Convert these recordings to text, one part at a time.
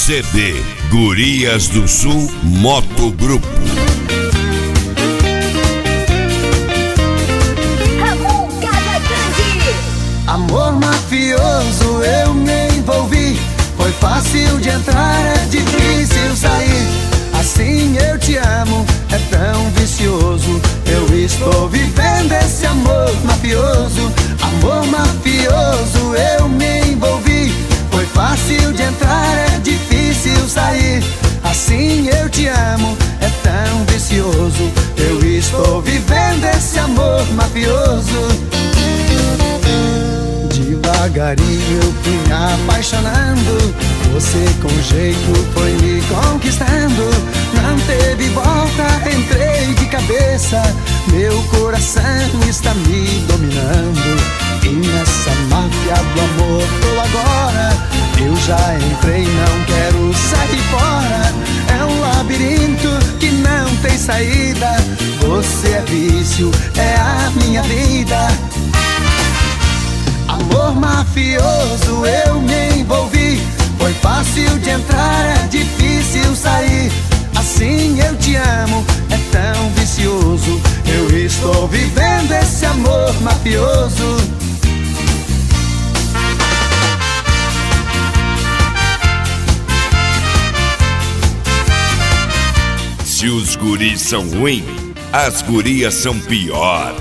CD Gurias do Sul Moto Grupo. Amor mafioso, eu me envolvi. Foi fácil de entrar, é difícil sair. Assim eu te amo, é tão vicioso. Eu estou vivendo esse amor mafioso. Amor mafioso, eu me envolvi. Foi fácil de entrar, é difícil sair. Assim eu te amo, é tão vicioso. Eu estou vivendo esse amor mafioso. Devagarinho eu fui me apaixonando. Você com jeito foi me conquistando. Não teve volta, entrei de cabeça. Meu coração está me dominando. E nessa máfia do amor tô agora. Eu já entrei, não quero sair fora. É um labirinto que não tem saída. Você é vício, é a minha vida. Amor mafioso, eu me envolvi. Foi fácil de entrar, é difícil sair. Assim eu te amo, é tão vicioso. Eu estou vivendo esse amor mafioso. Se os guris são ruins, as gurias são pior.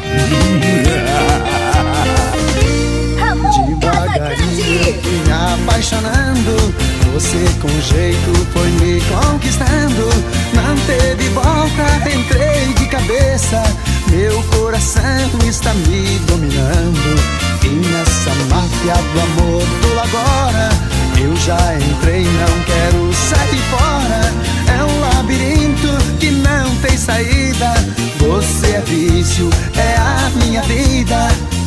Devagarinho eu fui me apaixonando. Você com jeito foi me conquistando. Não teve volta, entrei de cabeça. Meu coração está me dominando. E nessa máfia do amor tô agora. Eu já entrei, não quero sair fora. É um labirinto que não tem saída. Você é vício, é a minha vida.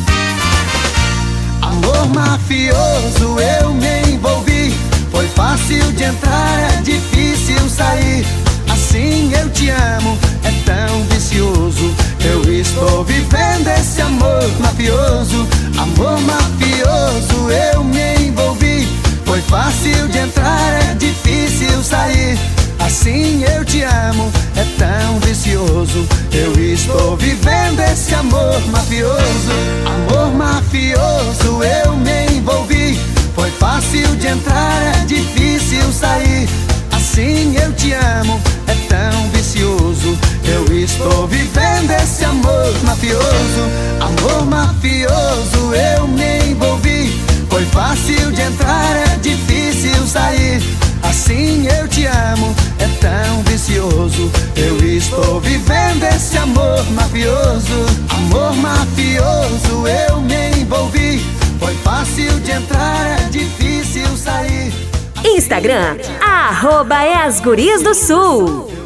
Amor mafioso, eu me envolvi. Foi fácil de entrar, é difícil sair. Assim eu te amo, é tão vicioso. Eu estou vivendo esse amor mafioso. Amor mafioso, eu me envolvi. Foi fácil de entrar, é difícil sair. Assim eu te amo, é tão vicioso. Eu estou vivendo esse amor mafioso. Amor mafioso, eu me envolvi. Foi fácil de entrar, é difícil sair. Assim eu te amo, é tão vicioso. Eu estou vivendo esse amor mafioso. Amor mafioso, eu me envolvi. Foi fácil de entrar, é difícil sair. Assim eu te amo, é tão vicioso. Eu estou vivendo esse amor mafioso. Amor mafioso, eu me envolvi. Foi fácil de entrar, é difícil sair. Instagram, @asguriasdosul.